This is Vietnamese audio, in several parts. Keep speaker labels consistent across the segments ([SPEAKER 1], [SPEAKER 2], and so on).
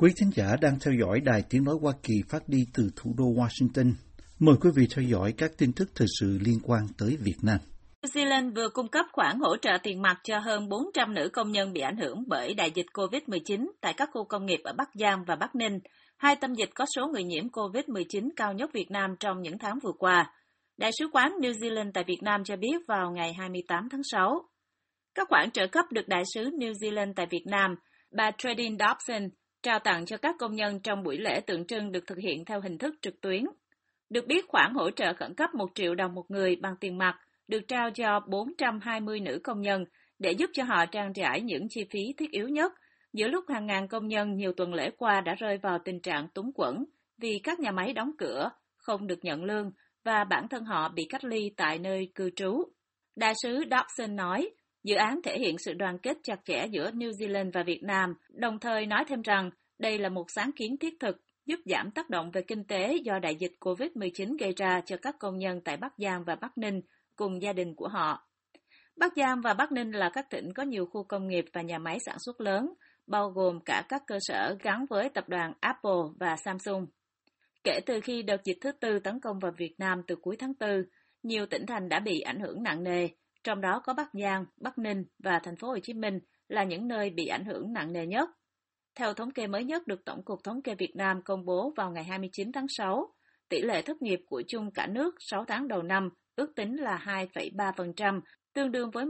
[SPEAKER 1] Quý thính giả đang theo dõi Đài Tiếng Nói Hoa Kỳ phát đi từ thủ đô Washington. Mời quý vị theo dõi các tin tức thời sự liên quan tới Việt Nam.
[SPEAKER 2] New Zealand vừa cung cấp khoản hỗ trợ tiền mặt cho hơn 400 nữ công nhân bị ảnh hưởng bởi đại dịch COVID-19 tại các khu công nghiệp ở Bắc Giang và Bắc Ninh, hai tâm dịch có số người nhiễm COVID-19 cao nhất Việt Nam trong những tháng vừa qua. Đại sứ quán New Zealand tại Việt Nam cho biết vào ngày 28 tháng 6. Các khoản trợ cấp được đại sứ New Zealand tại Việt Nam, bà Tredin Dobson, trao tặng cho các công nhân trong buổi lễ tượng trưng được thực hiện theo hình thức trực tuyến. Được biết, khoản hỗ trợ khẩn cấp 1 triệu đồng một người bằng tiền mặt được trao cho 420 nữ công nhân để giúp cho họ trang trải những chi phí thiết yếu nhất, giữa lúc hàng ngàn công nhân nhiều tuần lễ qua đã rơi vào tình trạng túng quẫn vì các nhà máy đóng cửa, không được nhận lương và bản thân họ bị cách ly tại nơi cư trú. Đại sứ Dobson nói, dự án thể hiện sự đoàn kết chặt chẽ giữa New Zealand và Việt Nam, đồng thời nói thêm rằng đây là một sáng kiến thiết thực giúp giảm tác động về kinh tế do đại dịch COVID-19 gây ra cho các công nhân tại Bắc Giang và Bắc Ninh cùng gia đình của họ. Bắc Giang và Bắc Ninh là các tỉnh có nhiều khu công nghiệp và nhà máy sản xuất lớn, bao gồm cả các cơ sở gắn với tập đoàn Apple và Samsung. Kể từ khi đợt dịch thứ tư tấn công vào Việt Nam từ cuối tháng 4, nhiều tỉnh thành đã bị ảnh hưởng nặng nề, trong đó có Bắc Giang, Bắc Ninh và thành phố Hồ Chí Minh là những nơi bị ảnh hưởng nặng nề nhất. Theo thống kê mới nhất được Tổng cục Thống kê Việt Nam công bố vào ngày 29 tháng 6, tỷ lệ thất nghiệp của chung cả nước 6 tháng đầu năm ước tính là 2,3%, tương đương với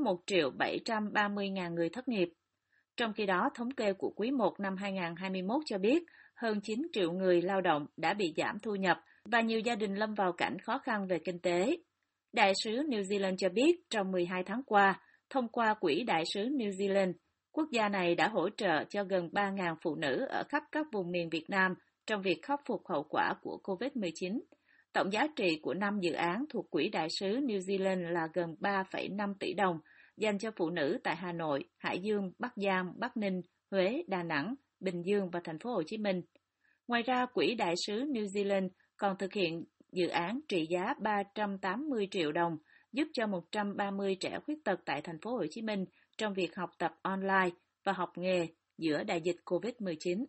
[SPEAKER 2] 1.730.000 người thất nghiệp. Trong khi đó, thống kê của quý 1 năm 2021 cho biết hơn 9 triệu người lao động đã bị giảm thu nhập và nhiều gia đình lâm vào cảnh khó khăn về kinh tế. Đại sứ New Zealand cho biết trong 12 tháng qua, thông qua Quỹ Đại sứ New Zealand, quốc gia này đã hỗ trợ cho gần 3.000 phụ nữ ở khắp các vùng miền Việt Nam trong việc khắc phục hậu quả của COVID-19. Tổng giá trị của 5 dự án thuộc Quỹ Đại sứ New Zealand là gần 3,5 tỷ đồng, dành cho phụ nữ tại Hà Nội, Hải Dương, Bắc Giang, Bắc Ninh, Huế, Đà Nẵng, Bình Dương và thành phố Hồ Chí Minh. Ngoài ra, Quỹ Đại sứ New Zealand còn thực hiện dự án trị giá 380 triệu đồng giúp cho 130 trẻ khuyết tật tại thành phố Hồ Chí Minh trong việc học tập online và học nghề giữa đại dịch COVID-19.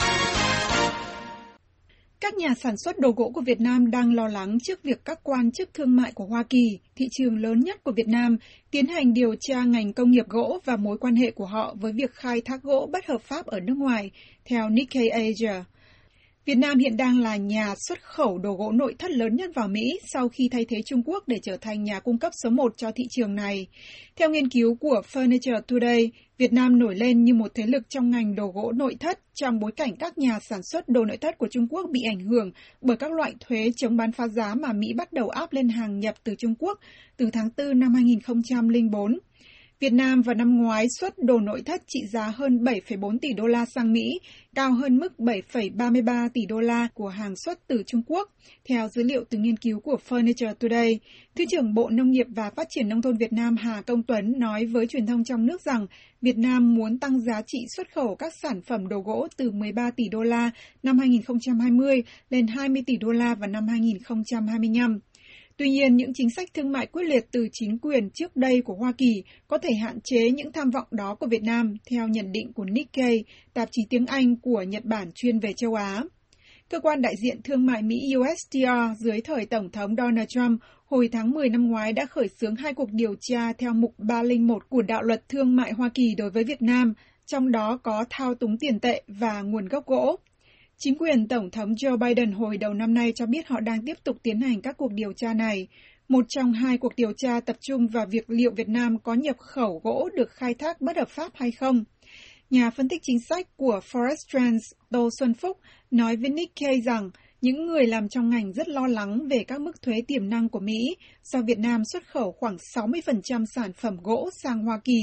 [SPEAKER 3] Các nhà sản xuất đồ gỗ của Việt Nam đang lo lắng trước việc các quan chức thương mại của Hoa Kỳ, thị trường lớn nhất của Việt Nam, tiến hành điều tra ngành công nghiệp gỗ và mối quan hệ của họ với việc khai thác gỗ bất hợp pháp ở nước ngoài, theo Nikkei Asia. Việt Nam hiện đang là nhà xuất khẩu đồ gỗ nội thất lớn nhất vào Mỹ sau khi thay thế Trung Quốc để trở thành nhà cung cấp số 1 cho thị trường này. Theo nghiên cứu của Furniture Today, Việt Nam nổi lên như một thế lực trong ngành đồ gỗ nội thất trong bối cảnh các nhà sản xuất đồ nội thất của Trung Quốc bị ảnh hưởng bởi các loại thuế chống bán phá giá mà Mỹ bắt đầu áp lên hàng nhập từ Trung Quốc từ tháng 4 năm 2004. Việt Nam vào năm ngoái xuất đồ nội thất trị giá hơn 7,4 tỷ đô la sang Mỹ, cao hơn mức 7,33 tỷ đô la của hàng xuất từ Trung Quốc, theo dữ liệu từ nghiên cứu của Furniture Today. Thứ trưởng Bộ Nông nghiệp và Phát triển Nông thôn Việt Nam Hà Công Tuấn nói với truyền thông trong nước rằng Việt Nam muốn tăng giá trị xuất khẩu các sản phẩm đồ gỗ từ 13 tỷ đô la năm 2020 lên 20 tỷ đô la vào năm 2025. Tuy nhiên, những chính sách thương mại quyết liệt từ chính quyền trước đây của Hoa Kỳ có thể hạn chế những tham vọng đó của Việt Nam, theo nhận định của Nikkei, tạp chí tiếng Anh của Nhật Bản chuyên về châu Á. Cơ quan đại diện thương mại Mỹ USTR dưới thời Tổng thống Donald Trump hồi tháng 10 năm ngoái đã khởi xướng 2 cuộc điều tra theo mục 301 của đạo luật thương mại Hoa Kỳ đối với Việt Nam, trong đó có thao túng tiền tệ và nguồn gốc gỗ. Chính quyền Tổng thống Joe Biden hồi đầu năm nay cho biết họ đang tiếp tục tiến hành các cuộc điều tra này. Một trong 2 cuộc điều tra tập trung vào việc liệu Việt Nam có nhập khẩu gỗ được khai thác bất hợp pháp hay không. Nhà phân tích chính sách của Forest Trends Tô Xuân Phúc nói với Nikkei rằng những người làm trong ngành rất lo lắng về các mức thuế tiềm năng của Mỹ do Việt Nam xuất khẩu khoảng 60% sản phẩm gỗ sang Hoa Kỳ.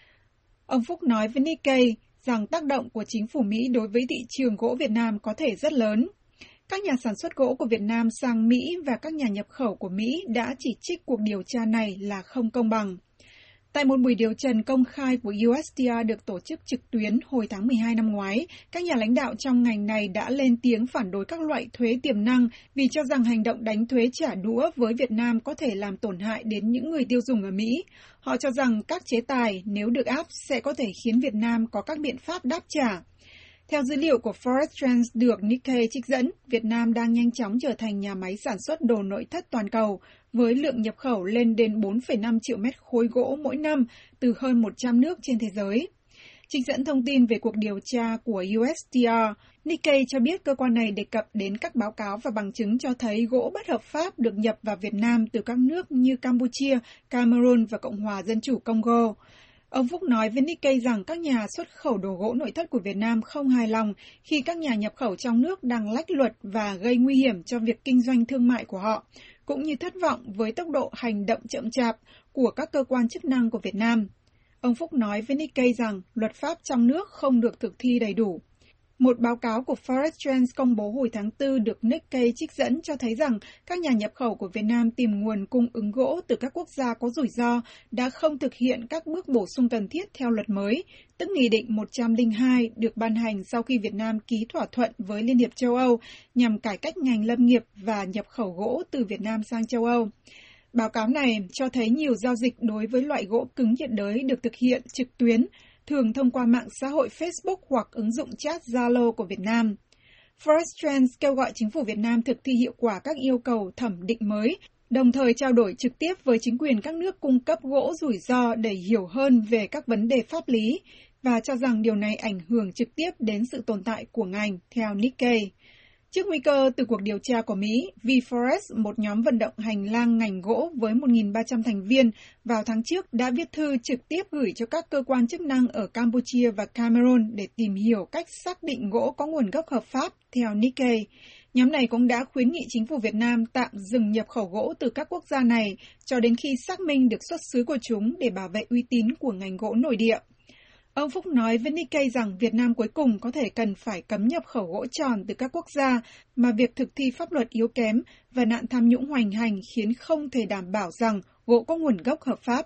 [SPEAKER 3] Ông Phúc nói với Nikkei rằng tác động của chính phủ Mỹ đối với thị trường gỗ Việt Nam có thể rất lớn. Các nhà sản xuất gỗ của Việt Nam sang Mỹ và các nhà nhập khẩu của Mỹ đã chỉ trích cuộc điều tra này là không công bằng. Tại một buổi điều trần công khai của USTR được tổ chức trực tuyến hồi tháng 12 năm ngoái, các nhà lãnh đạo trong ngành này đã lên tiếng phản đối các loại thuế tiềm năng vì cho rằng hành động đánh thuế trả đũa với Việt Nam có thể làm tổn hại đến những người tiêu dùng ở Mỹ. Họ cho rằng các chế tài nếu được áp sẽ có thể khiến Việt Nam có các biện pháp đáp trả. Theo dữ liệu của Forex Trends được Nikkei trích dẫn, Việt Nam đang nhanh chóng trở thành nhà máy sản xuất đồ nội thất toàn cầu, với lượng nhập khẩu lên đến 4,5 triệu mét khối gỗ mỗi năm từ hơn 100 nước trên thế giới. Trích dẫn thông tin về cuộc điều tra của USTR, Nikkei cho biết cơ quan này đề cập đến các báo cáo và bằng chứng cho thấy gỗ bất hợp pháp được nhập vào Việt Nam từ các nước như Campuchia, Cameroon và Cộng hòa Dân chủ Congo. Ông Phúc nói với Nikkei rằng các nhà xuất khẩu đồ gỗ nội thất của Việt Nam không hài lòng khi các nhà nhập khẩu trong nước đang lách luật và gây nguy hiểm cho việc kinh doanh thương mại của họ, cũng như thất vọng với tốc độ hành động chậm chạp của các cơ quan chức năng của Việt Nam. Ông Phúc nói với Nikkei rằng luật pháp trong nước không được thực thi đầy đủ. Một báo cáo của Forex Trends công bố hồi tháng 4 được Nikkei trích dẫn cho thấy rằng các nhà nhập khẩu của Việt Nam tìm nguồn cung ứng gỗ từ các quốc gia có rủi ro đã không thực hiện các bước bổ sung cần thiết theo luật mới, tức Nghị định 102 được ban hành sau khi Việt Nam ký thỏa thuận với Liên hiệp châu Âu nhằm cải cách ngành lâm nghiệp và nhập khẩu gỗ từ Việt Nam sang châu Âu. Báo cáo này cho thấy nhiều giao dịch đối với loại gỗ cứng nhiệt đới được thực hiện trực tuyến, thường thông qua mạng xã hội Facebook hoặc ứng dụng chat Zalo của Việt Nam. Forex Trends kêu gọi chính phủ Việt Nam thực thi hiệu quả các yêu cầu thẩm định mới, đồng thời trao đổi trực tiếp với chính quyền các nước cung cấp gỗ rủi ro để hiểu hơn về các vấn đề pháp lý, và cho rằng điều này ảnh hưởng trực tiếp đến sự tồn tại của ngành, theo Nikkei. Trước nguy cơ từ cuộc điều tra của Mỹ, V4S, một nhóm vận động hành lang ngành gỗ với 1.300 thành viên, vào tháng trước đã viết thư trực tiếp gửi cho các cơ quan chức năng ở Campuchia và Cameroon để tìm hiểu cách xác định gỗ có nguồn gốc hợp pháp, theo Nikkei. Nhóm này cũng đã khuyến nghị chính phủ Việt Nam tạm dừng nhập khẩu gỗ từ các quốc gia này cho đến khi xác minh được xuất xứ của chúng để bảo vệ uy tín của ngành gỗ nội địa. Ông Phúc nói với Nikkei rằng Việt Nam cuối cùng có thể cần phải cấm nhập khẩu gỗ tròn từ các quốc gia mà việc thực thi pháp luật yếu kém và nạn tham nhũng hoành hành khiến không thể đảm bảo rằng gỗ có nguồn gốc hợp pháp.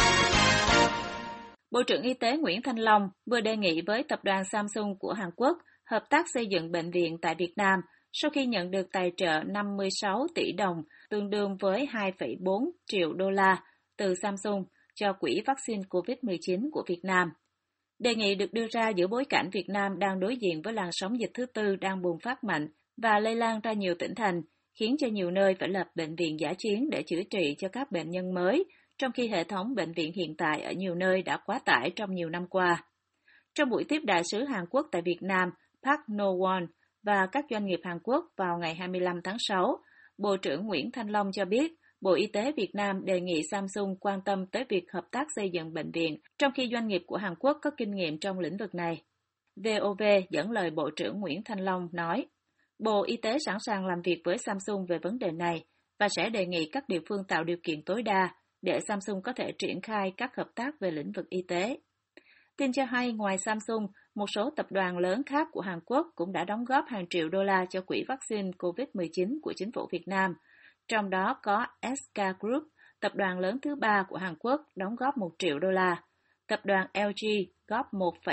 [SPEAKER 2] Bộ trưởng Y tế Nguyễn Thanh Long vừa đề nghị với tập đoàn Samsung của Hàn Quốc hợp tác xây dựng bệnh viện tại Việt Nam sau khi nhận được tài trợ 56 tỷ đồng, tương đương với 2,4 triệu đô la từ Samsung cho quỹ vaccine COVID-19 của Việt Nam. Đề nghị được đưa ra giữa bối cảnh Việt Nam đang đối diện với làn sóng dịch thứ tư đang bùng phát mạnh và lây lan ra nhiều tỉnh thành, khiến cho nhiều nơi phải lập bệnh viện dã chiến để chữa trị cho các bệnh nhân mới, trong khi hệ thống bệnh viện hiện tại ở nhiều nơi đã quá tải trong nhiều năm qua. Trong buổi tiếp đại sứ Hàn Quốc tại Việt Nam, Park No-won và các doanh nghiệp Hàn Quốc vào ngày 25 tháng 6, Bộ trưởng Nguyễn Thanh Long cho biết Bộ Y tế Việt Nam đề nghị Samsung quan tâm tới việc hợp tác xây dựng bệnh viện, trong khi doanh nghiệp của Hàn Quốc có kinh nghiệm trong lĩnh vực này. VOV dẫn lời Bộ trưởng Nguyễn Thanh Long nói, Bộ Y tế sẵn sàng làm việc với Samsung về vấn đề này và sẽ đề nghị các địa phương tạo điều kiện tối đa để Samsung có thể triển khai các hợp tác về lĩnh vực y tế. Tin cho hay, ngoài Samsung, một số tập đoàn lớn khác của Hàn Quốc cũng đã đóng góp hàng triệu đô la cho quỹ vaccine COVID-19 của chính phủ Việt Nam. Trong đó có SK Group, tập đoàn lớn thứ 3 của Hàn Quốc, đóng góp 1 triệu đô la. Tập đoàn LG góp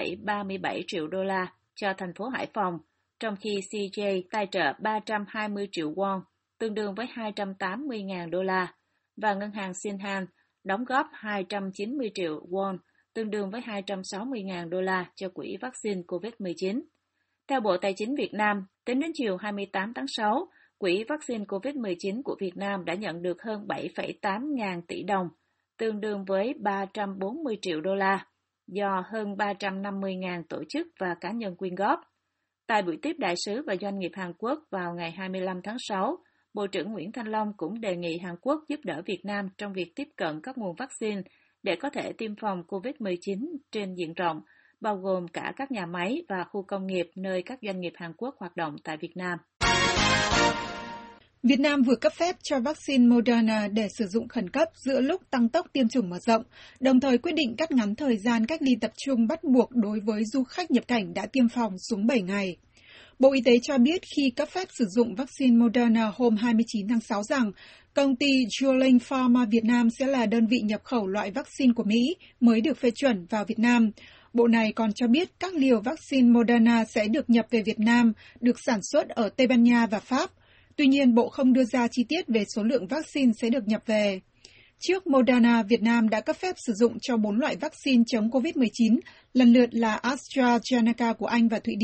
[SPEAKER 2] 1,37 triệu đô la cho thành phố Hải Phòng, trong khi CJ tài trợ 320 triệu won, tương đương với 280.000 đô la, và ngân hàng Shinhan đóng góp 290 triệu won, tương đương với 260.000 đô la cho quỹ vaccine COVID-19. Theo Bộ Tài chính Việt Nam, tính đến chiều 28 tháng 6, quỹ vaccine COVID-19 của Việt Nam đã nhận được hơn 7,8 ngàn tỷ đồng, tương đương với 340 triệu đô la, do hơn 350.000 tổ chức và cá nhân quyên góp. Tại buổi tiếp đại sứ và doanh nghiệp Hàn Quốc vào ngày 25 tháng 6, Bộ trưởng Nguyễn Thanh Long cũng đề nghị Hàn Quốc giúp đỡ Việt Nam trong việc tiếp cận các nguồn vaccine để có thể tiêm phòng COVID-19 trên diện rộng, bao gồm cả các nhà máy và khu công nghiệp nơi các doanh nghiệp Hàn Quốc hoạt động tại Việt Nam.
[SPEAKER 3] Việt Nam vừa cấp phép cho vaccine Moderna để sử dụng khẩn cấp giữa lúc tăng tốc tiêm chủng mở rộng, đồng thời quyết định cắt ngắn thời gian cách ly tập trung bắt buộc đối với du khách nhập cảnh đã tiêm phòng xuống 7 ngày. Bộ Y tế cho biết khi cấp phép sử dụng vaccine Moderna hôm 29 tháng 6 rằng công ty Julian Pharma Việt Nam sẽ là đơn vị nhập khẩu loại vaccine của Mỹ mới được phê chuẩn vào Việt Nam. Bộ này còn cho biết các liều vaccine Moderna sẽ được nhập về Việt Nam, được sản xuất ở Tây Ban Nha và Pháp. Tuy nhiên, Bộ không đưa ra chi tiết về số lượng vaccine sẽ được nhập về. Trước Moderna, Việt Nam đã cấp phép sử dụng cho 4 loại vaccine chống COVID-19, lần lượt là AstraZeneca của Anh và Thụy Điển,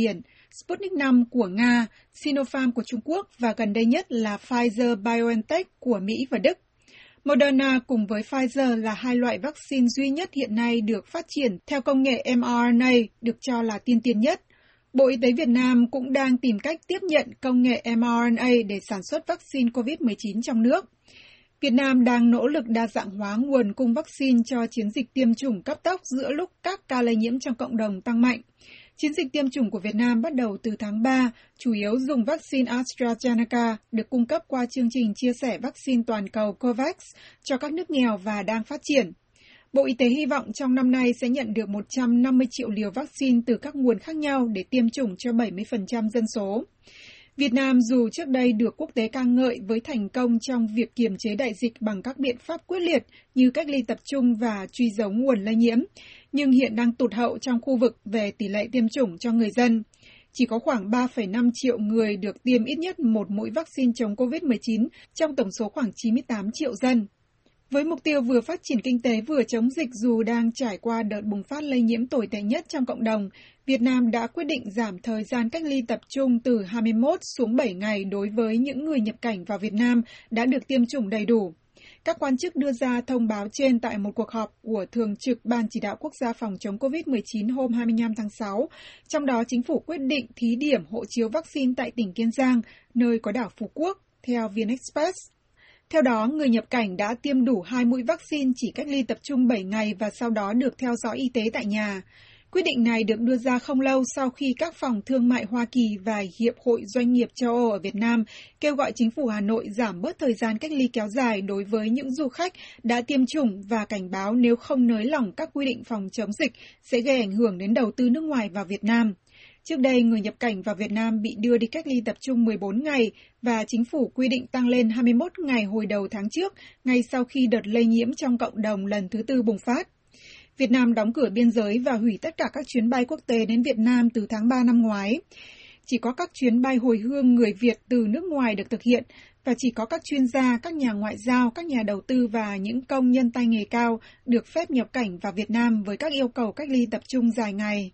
[SPEAKER 3] Sputnik V của Nga, Sinopharm của Trung Quốc và gần đây nhất là Pfizer-BioNTech của Mỹ và Đức. Moderna cùng với Pfizer là hai loại vaccine duy nhất hiện nay được phát triển theo công nghệ mRNA được cho là tiên tiến nhất. Bộ Y tế Việt Nam cũng đang tìm cách tiếp nhận công nghệ mRNA để sản xuất vaccine COVID-19 trong nước. Việt Nam đang nỗ lực đa dạng hóa nguồn cung vaccine cho chiến dịch tiêm chủng cấp tốc giữa lúc các ca lây nhiễm trong cộng đồng tăng mạnh. Chiến dịch tiêm chủng của Việt Nam bắt đầu từ tháng 3, chủ yếu dùng vaccine AstraZeneca được cung cấp qua chương trình chia sẻ vaccine toàn cầu COVAX cho các nước nghèo và đang phát triển. Bộ Y tế hy vọng trong năm nay sẽ nhận được 150 triệu liều vaccine từ các nguồn khác nhau để tiêm chủng cho 70% dân số. Việt Nam dù trước đây được quốc tế ca ngợi với thành công trong việc kiềm chế đại dịch bằng các biện pháp quyết liệt như cách ly tập trung và truy dấu nguồn lây nhiễm, nhưng hiện đang tụt hậu trong khu vực về tỷ lệ tiêm chủng cho người dân. Chỉ có khoảng 3,5 triệu người được tiêm ít nhất một mũi vaccine chống COVID-19 trong tổng số khoảng 98 triệu dân. Với mục tiêu vừa phát triển kinh tế vừa chống dịch dù đang trải qua đợt bùng phát lây nhiễm tồi tệ nhất trong cộng đồng, Việt Nam đã quyết định giảm thời gian cách ly tập trung từ 21 xuống 7 ngày đối với những người nhập cảnh vào Việt Nam đã được tiêm chủng đầy đủ. Các quan chức đưa ra thông báo trên tại một cuộc họp của Thường trực Ban Chỉ đạo Quốc gia phòng chống COVID-19 hôm 25 tháng 6, trong đó chính phủ quyết định thí điểm hộ chiếu vaccine tại tỉnh Kiên Giang, nơi có đảo Phú Quốc, theo VnExpress. Theo đó, người nhập cảnh đã tiêm đủ 2 mũi vaccine chỉ cách ly tập trung 7 ngày và sau đó được theo dõi y tế tại nhà. Quyết định này được đưa ra không lâu sau khi các phòng thương mại Hoa Kỳ và Hiệp hội Doanh nghiệp châu Âu ở Việt Nam kêu gọi chính phủ Hà Nội giảm bớt thời gian cách ly kéo dài đối với những du khách đã tiêm chủng và cảnh báo nếu không nới lỏng các quy định phòng chống dịch sẽ gây ảnh hưởng đến đầu tư nước ngoài vào Việt Nam. Trước đây, người nhập cảnh vào Việt Nam bị đưa đi cách ly tập trung 14 ngày và chính phủ quy định tăng lên 21 ngày hồi đầu tháng trước, ngay sau khi đợt lây nhiễm trong cộng đồng lần thứ 4 bùng phát. Việt Nam đóng cửa biên giới và hủy tất cả các chuyến bay quốc tế đến Việt Nam từ tháng 3 năm ngoái. Chỉ có các chuyến bay hồi hương người Việt từ nước ngoài được thực hiện và chỉ có các chuyên gia, các nhà ngoại giao, các nhà đầu tư và những công nhân tay nghề cao được phép nhập cảnh vào Việt Nam với các yêu cầu cách ly tập trung dài ngày.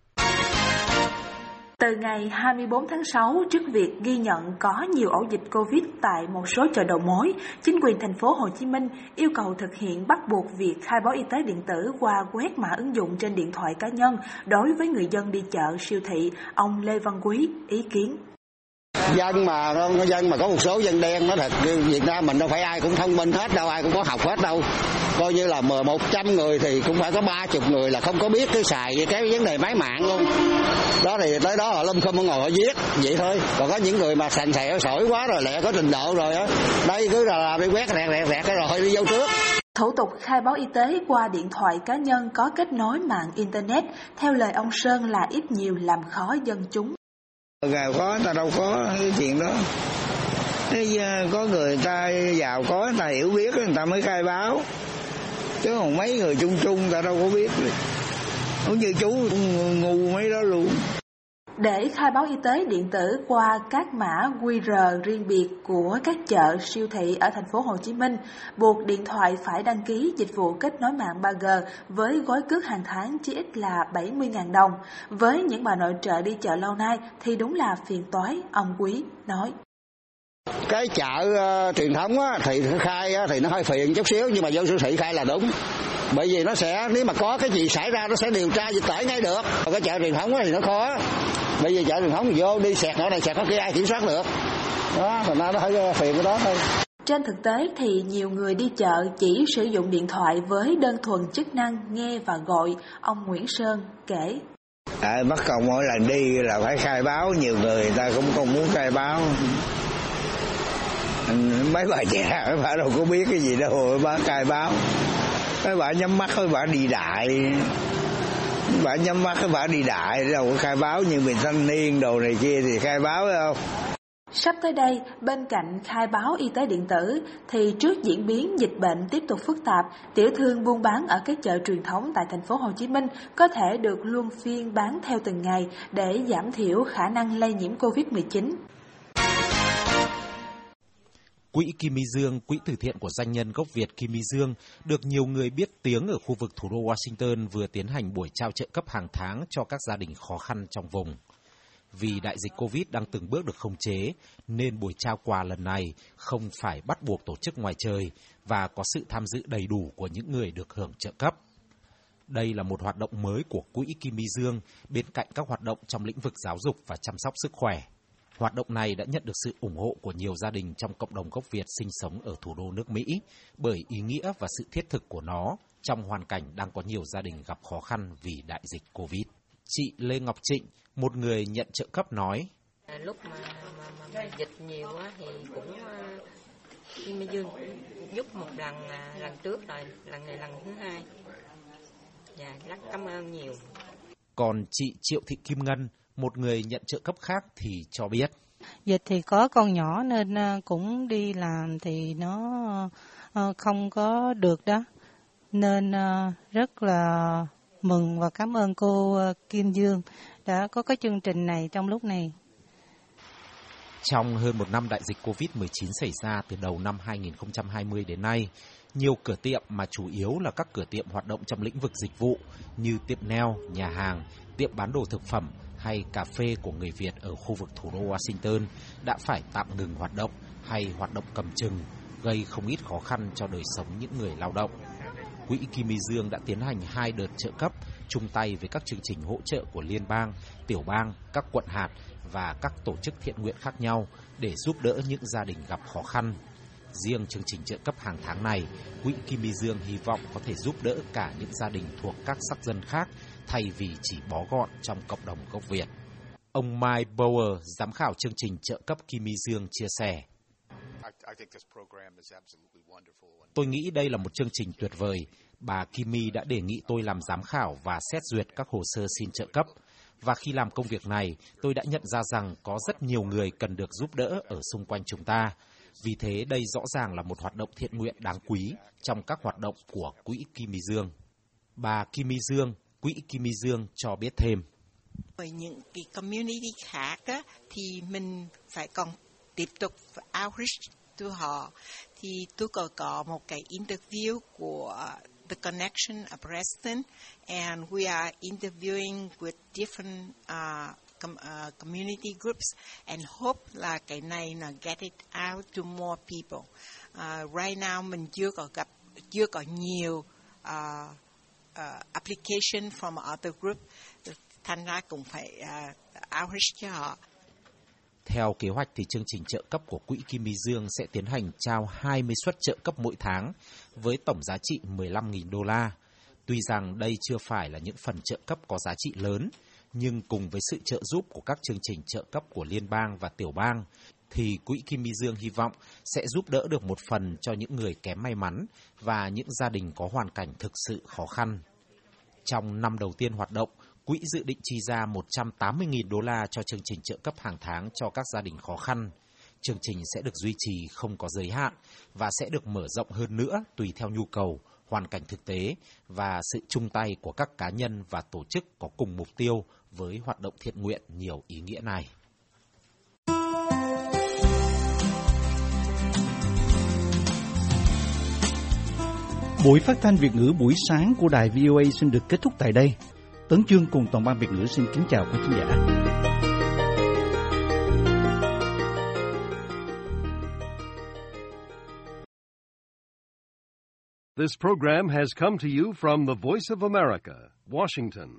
[SPEAKER 2] Từ ngày 24 tháng 6, trước việc ghi nhận có nhiều ổ dịch Covid tại một số chợ đầu mối, chính quyền thành phố Hồ Chí Minh yêu cầu thực hiện bắt buộc việc khai báo y tế điện tử qua quét mã ứng dụng trên điện thoại cá nhân đối với người dân đi chợ, siêu thị. Ông Lê Văn Quý ý kiến.
[SPEAKER 4] Dân mà có một số dân đen nói thật, Việt Nam mình đâu phải ai cũng thông minh hết đâu, ai cũng có học hết đâu. Coi như là 100 người thì cũng phải có 30 người là không có biết cái xài cái vấn đề máy mạng luôn. Đó thì tới đó họ lâm không ngồi họ viết vậy thôi. Còn có những người mà sành sẹo sỏi quá rồi lẹ có trình độ rồi á, đây cứ là đi quét rẹt rồi đi vô trước.
[SPEAKER 2] Thủ tục khai báo y tế qua điện thoại cá nhân có kết nối mạng Internet, theo lời ông Sơn là ít nhiều làm khó dân chúng.
[SPEAKER 5] Nghèo có ta đâu có cái chuyện đó. Có người ta giàu có, người ta hiểu biết người ta mới khai báo. Chứ còn mấy người chung ta đâu có biết. Cũng như chú ngu mấy đó luôn.
[SPEAKER 2] Để khai báo y tế điện tử qua các mã QR riêng biệt của các chợ, siêu thị ở thành phố Hồ Chí Minh, buộc điện thoại phải đăng ký dịch vụ kết nối mạng 3G với gói cước hàng tháng chỉ ít là 70.000 đồng. Với những bà nội trợ đi chợ lâu nay thì đúng là phiền toái, ông Quý nói.
[SPEAKER 4] Cái chợ truyền thống á, thì khai á, thì nó hơi phiền chút xíu, nhưng mà vô siêu thị khai là đúng. Bởi vì nó sẽ, nếu mà có cái gì xảy ra nó sẽ điều tra dịch tễ ngay được. Còn cái chợ truyền thống thì nó khó. Bởi vì chợ truyền thống thì vô đi xẹt nó này xẹt nó kia ai kiểm soát được. Đó, thành ra nó hơi phiền cái đó thôi.
[SPEAKER 2] Trên thực tế thì nhiều người đi chợ chỉ sử dụng điện thoại với đơn thuần chức năng nghe và gọi, ông Nguyễn Sơn kể.
[SPEAKER 5] Bắt cầu mỗi lần đi là phải khai báo, nhiều người ta cũng không muốn khai báo. Mấy bà trẻ, mấy bà đâu có biết cái gì đâu, bà khai báo. Mấy bà nhắm mắt, mấy bà đi đại. Mấy bà nhắm mắt, mấy bà đi đại, đâu có khai báo như mình thanh niên đồ này kia thì khai báo phải không?
[SPEAKER 2] Sắp tới đây, bên cạnh khai báo y tế điện tử, thì trước diễn biến dịch bệnh tiếp tục phức tạp, tiểu thương buôn bán ở các chợ truyền thống tại thành phố Hồ Chí Minh có thể được luân phiên bán theo từng ngày để giảm thiểu khả năng lây nhiễm COVID-19.
[SPEAKER 6] Quỹ Kim My Dương, quỹ từ thiện của doanh nhân gốc Việt Kim My Dương, được nhiều người biết tiếng ở khu vực thủ đô Washington vừa tiến hành buổi trao trợ cấp hàng tháng cho các gia đình khó khăn trong vùng. Vì đại dịch Covid đang từng bước được khống chế, nên buổi trao quà lần này không phải bắt buộc tổ chức ngoài trời và có sự tham dự đầy đủ của những người được hưởng trợ cấp. Đây là một hoạt động mới của Quỹ Kim My Dương bên cạnh các hoạt động trong lĩnh vực giáo dục và chăm sóc sức khỏe. Hoạt động này đã nhận được sự ủng hộ của nhiều gia đình trong cộng đồng gốc Việt sinh sống ở thủ đô nước Mỹ bởi ý nghĩa và sự thiết thực của nó trong hoàn cảnh đang có nhiều gia đình gặp khó khăn vì đại dịch Covid. Chị Lê Ngọc Trịnh, một người nhận trợ cấp nói:
[SPEAKER 7] Lúc mà dịch nhiều quá thì cũng Kim My Dương giúp một lần trước rồi, lần này lần thứ hai. Dạ, rất cảm ơn nhiều.
[SPEAKER 6] Còn chị Triệu Thị Kim Ngân, một người nhận trợ cấp khác thì cho biết:
[SPEAKER 8] Dịch thì có con nhỏ nên cũng đi làm thì nó không có được đó. Nên rất là mừng và cảm ơn cô Kim Dương đã có cái chương trình này trong lúc này.
[SPEAKER 6] Trong hơn một năm đại dịch Covid-19 xảy ra từ đầu năm 2020 đến nay, nhiều cửa tiệm mà chủ yếu là các cửa tiệm hoạt động trong lĩnh vực dịch vụ như tiệm nail, nhà hàng, tiệm bán đồ thực phẩm hay cà phê của người Việt ở khu vực thủ đô Washington đã phải tạm ngừng hoạt động hay hoạt động cầm chừng, gây không ít khó khăn cho đời sống những người lao động. Quỹ Kim My Dương đã tiến hành 2 đợt trợ cấp, chung tay với các chương trình hỗ trợ của liên bang, tiểu bang, các quận hạt và các tổ chức thiện nguyện khác nhau để giúp đỡ những gia đình gặp khó khăn. Riêng chương trình trợ cấp hàng tháng này, Quỹ Kim My Dương hy vọng có thể giúp đỡ cả những gia đình thuộc các sắc dân khác thay vì chỉ bó gọn trong cộng đồng gốc Việt. Ông Mike Bauer, giám khảo chương trình trợ cấp Kim My Dương chia sẻ: Tôi nghĩ đây là một chương trình tuyệt vời. Bà Kim My đã đề nghị tôi làm giám khảo và xét duyệt các hồ sơ xin trợ cấp. Và khi làm công việc này, tôi đã nhận ra rằng có rất nhiều người cần được giúp đỡ ở xung quanh chúng ta. Vì thế đây rõ ràng là một hoạt động thiện nguyện đáng quý trong các hoạt động của Quỹ Kim My Dương. Bà Kim My Dương, Quỹ Kim My Dương cho biết thêm:
[SPEAKER 9] Với những cái community khác á, thì mình phải còn tiếp tục outreach to họ. Thì tôi có một cái interview của The Connection ở Preston, and we are interviewing with different community groups, and hope là cái này là get it out to more people. Right now mình chưa có nhiều application from other group, thành ra cũng phải outreach cho họ.
[SPEAKER 6] Theo kế hoạch thì chương trình trợ cấp của Quỹ Kim My Dương sẽ tiến hành trao 20 suất trợ cấp mỗi tháng với tổng giá trị $15.000. Tuy rằng đây chưa phải là những phần trợ cấp có giá trị lớn, nhưng cùng với sự trợ giúp của các chương trình trợ cấp của liên bang và tiểu bang, thì Quỹ Kim My Dương hy vọng sẽ giúp đỡ được một phần cho những người kém may mắn và những gia đình có hoàn cảnh thực sự khó khăn. Trong năm đầu tiên hoạt động, Quỹ dự định chi ra $180.000 cho chương trình trợ cấp hàng tháng cho các gia đình khó khăn. Chương trình sẽ được duy trì không có giới hạn và sẽ được mở rộng hơn nữa tùy theo nhu cầu, hoàn cảnh thực tế và sự chung tay của các cá nhân và tổ chức có cùng mục tiêu với hoạt động thiện nguyện nhiều ý nghĩa này.
[SPEAKER 1] Buổi phát thanh Việt ngữ buổi sáng của đài VOA xin được kết thúc tại đây. Tấn Chương cùng toàn ban Việt ngữ xin kính chào quý khán giả.
[SPEAKER 10] This program has come to you from the Voice of America, Washington.